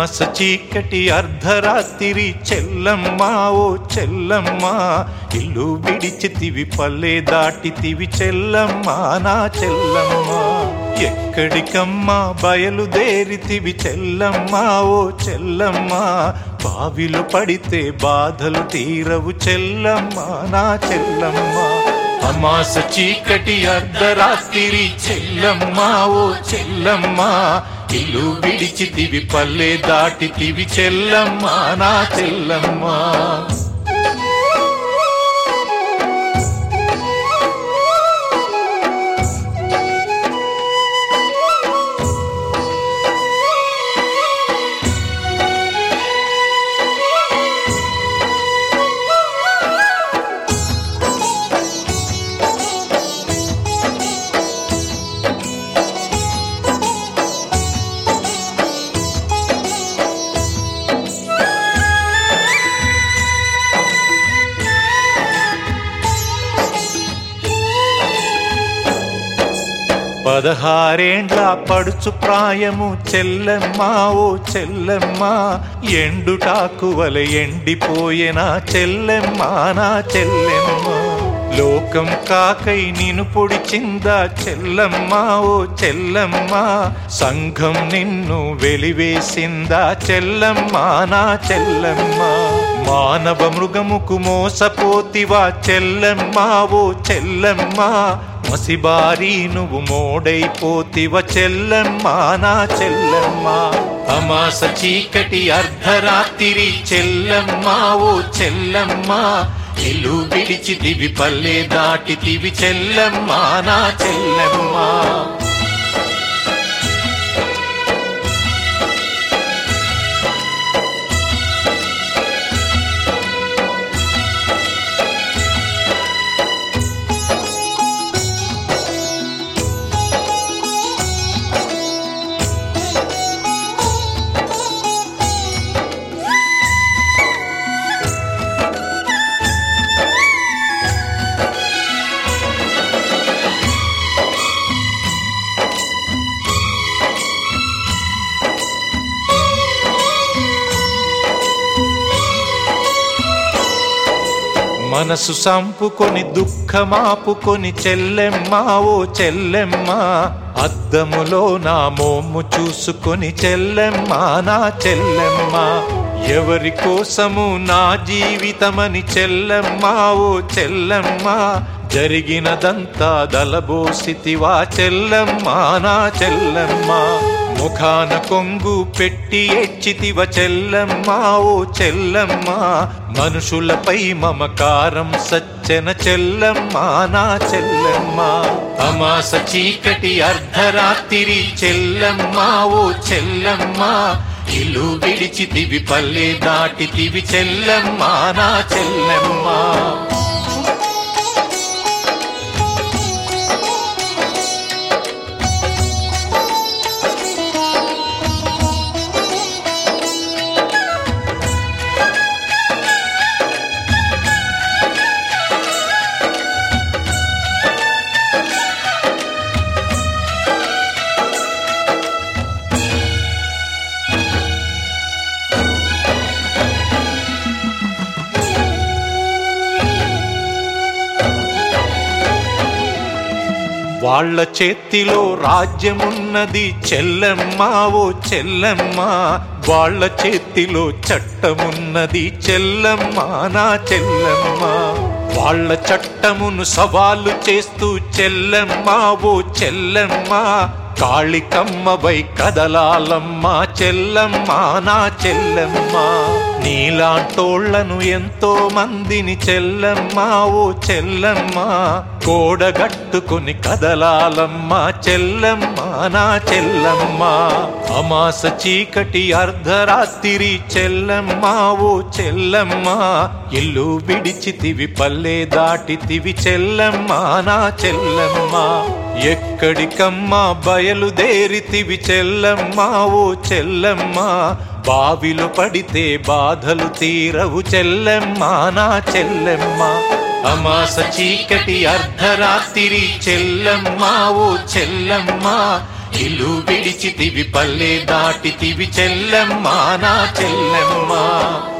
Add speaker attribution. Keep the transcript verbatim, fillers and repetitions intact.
Speaker 1: అమాస చీకటి అర్ధరాత్రి చెల్లమ్మా ఓ చెల్లమ్మా, ఇల్లు విడిచితివి పల్లె దాటితివి చెల్లమ్మా నా చెల్లమ్మా. ఎక్కడికమ్మా బయలుదేరితివి చెల్లమ్మా ఓ చెల్లమ్మా, బావిలో పడితే బాధలు తీరవు చెల్లమ్మా నా చెల్లమ్మా. అమాస చీకటి అర్ధరాత్రి చెల్లమ్మా ఓ చెల్లమ్మా, ఇల్లు విడిచితివి పల్లె దాటితివి చెల్లమ్మా నా చెల్లమ్మా. పదహారేండ్ల పడుచు ప్రాయము చెల్లమ్మా ఓ చెల్లమ్మా, ఎండుటాకువల ఎండిపోయేనా చెల్లెమ్మా నా చెల్లెమ్మా. లోకం కాకై నిన్ను పొడిచిందా చెల్లమ్మా ఓ చెల్లమ్మా, సంఘం నిన్ను వెలివేసిందా చెల్లమ్మా నా చెల్లమ్మా. మానవ మృగముకు మోసపోతివా చెల్లమ్మా ఓ చెల్లమ్మా, మసిబారి నువ్వు మోడైపోతివ చెల్లమ్మా నా చెల్లమ్మా. అమాస చీకటి అర్ధరాత్రి చెల్లమ్మా ఓ చెల్లమ్మా, ఇల్లు విడిచితివి పల్లె దాటితివి చెల్లమ్మా నా చెల్లమ్మా. మనసు సంపుకొని దుఃఖమాపుకొని చెల్లెమ్మా ఓ చెల్లెమ్మా, అద్దములో నా మోము చూసుకొని చెల్లెమ్మా నా చెల్లెమ్మా. ఎవరి కోసము నా జీవితమని చెల్లెమ్మా ఓ చెల్లెమ్మా, జరిగినదంతా దలబోసితివా చెల్లెమ్మా నా చెల్లెమ్మా. ముఖాన కొంగు పెట్టి ఏడ్చితివ చెల్లమ్మా ఓ చెల్లమ్మా, మనుషులపై మమకారం సచ్చెన చెల్లమ్మా నా చెల్లమ్మా. అమాస చీకటి అర్ధరాత్రి చెల్లమ్మా ఓ చెల్లమ్మా, ఇల్లు విడిచితివి పల్లె దాటితివి చెల్లమ్మా నా చెల్లమ్మా. వాళ్ళ చేతిలో రాజ్యమున్నది చెల్లమ్మా ఓ చెల్లమ్మా, వాళ్ళ చేతిలో చట్టమున్నది చెల్లమ్మా నా చెల్లమ్మా. వాళ్ళ చట్టమును సవాలు చేస్తూ చెల్లమ్మా ఓ చెల్లమ్మా, కాళికమ్మవై కదలాలమ్మా చెల్లమ్మా నా చెల్లమ్మా. నీలాంటోళ్లను ఎంతో మందిని చెల్లమ్మా ఓ చెల్లమ్మా, కోడగట్టుకుని కదలాలమ్మా చెల్లమ్మా నా చెల్లమ్మా. అమాస చీకటి అర్ధరాత్రి చెల్లమ్మా ఓ చెల్లమ్మా, ఇల్లు విడిచితివి పల్లె దాటితివి చెల్లమ్మా నా చెల్లమ్మా. ఎక్కడికమ్మా బయలుదేరితివి చెల్లమ్మా ఓ చెల్లమ్మా, బావిలో పడితే బాధలు తీరవు చెల్లమ్మా నా చెల్లమ్మా. అమాస చీకటి అర్ధరాత్రి చెల్లమ్మా ఓ చెల్లమ్మా, ఇల్లు విడిచితివి పల్లె దాటితివి చెల్లెమ్మా నా చెల్లెమ్మా